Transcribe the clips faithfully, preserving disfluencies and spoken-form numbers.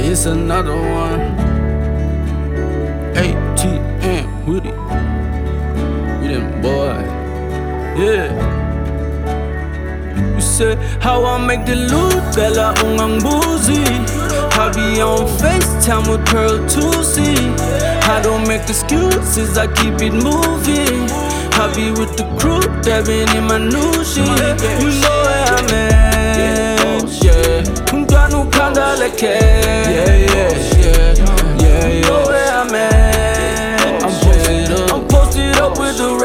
It's another one. A T M with it. We them boy. Yeah. You say how I make the loot Bella ungang boozy. I be on FaceTime with Pearl to see. I don't make excuses, I keep it moving. I be with the crew, dabbing in my new shit. You know where I'm at, yeah. Kunganu kanda like yeah, yeah, yeah, yeah. You know where I'm at, I'm posted up, I'm posted up with the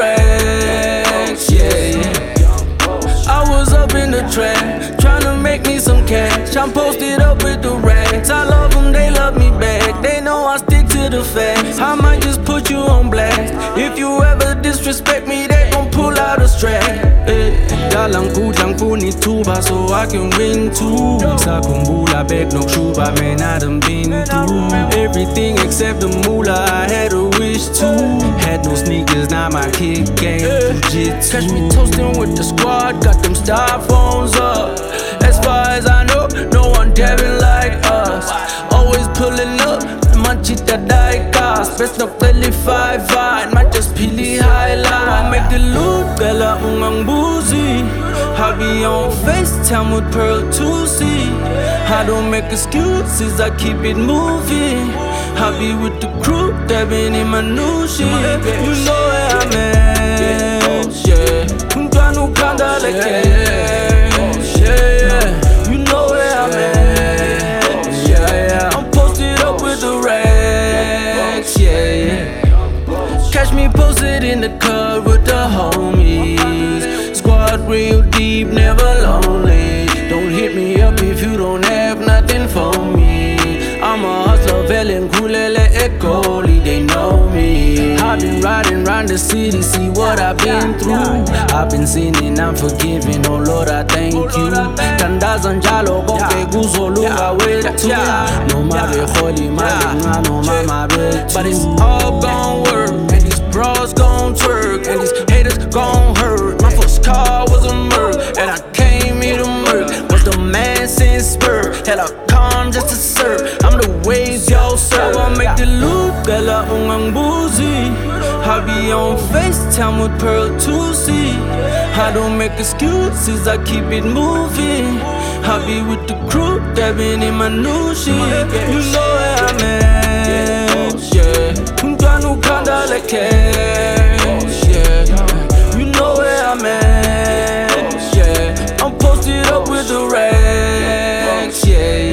racks, yeah, yeah. I was up in the trap, tryna make me some cash. I'm posted up with the racks. I love them, they love me back. They know I stick to the facts. I might just put you on blast. If you ever disrespect me, they gon' pull out a strap. Dalang kudlang punit tuba so I can win too. Sa kumbula beg no shuba, man I done been through everything except the moolah. I had a wish too. Had no sneakers, now my kick game jiu-jitsu. Catch me toasting with the squad, got them styrofoams up. As far as I know, no one dabbing like us. Always pulling up, my chita die cast. Best no qualify vibe, might just pili highlight. I make the loot, Bella ungang boozy. I be on FaceTime with Pearl to see. I don't make excuses, I keep it moving. I be with the crew, dabbing in my new shit. You know where I'm at, yeah. Kunganu kanda like yeah, yeah, yeah. You know where I'm at, yeah, yeah. I'm posted up with the racks, yeah, yeah. Catch me posted in the cut with the homies. Squad real deep, never lonely. Don't hit me up if you don't have nothing for me. I'm a hustler, Velen, Kulele, Ekoli, they know me. I've been riding round the city, see what I've been through. I've been sinning, I'm forgiving, oh Lord, I thank you. Tandazan jalo, gonke guzo, lunga way too. No mabe holy, my no mama bet. But it's all gon' work, and these bros gon' twerk, and these haters gon' hurt. My first car was a Merc, and I came here to murk. Was the man since spur, had a calm just to serve. I'm the waves y'all serve. I make the loot, Bella ungang boozy. I be on FaceTime with Pearl to see. I don't make excuses, I keep it moving. I be with the crew, dabbing in my new shit. You know where I'm at, yeah. Kunganu kanda like cash, yeah. You know where I'm at, yeah. I'm posted up with the racks, yeah.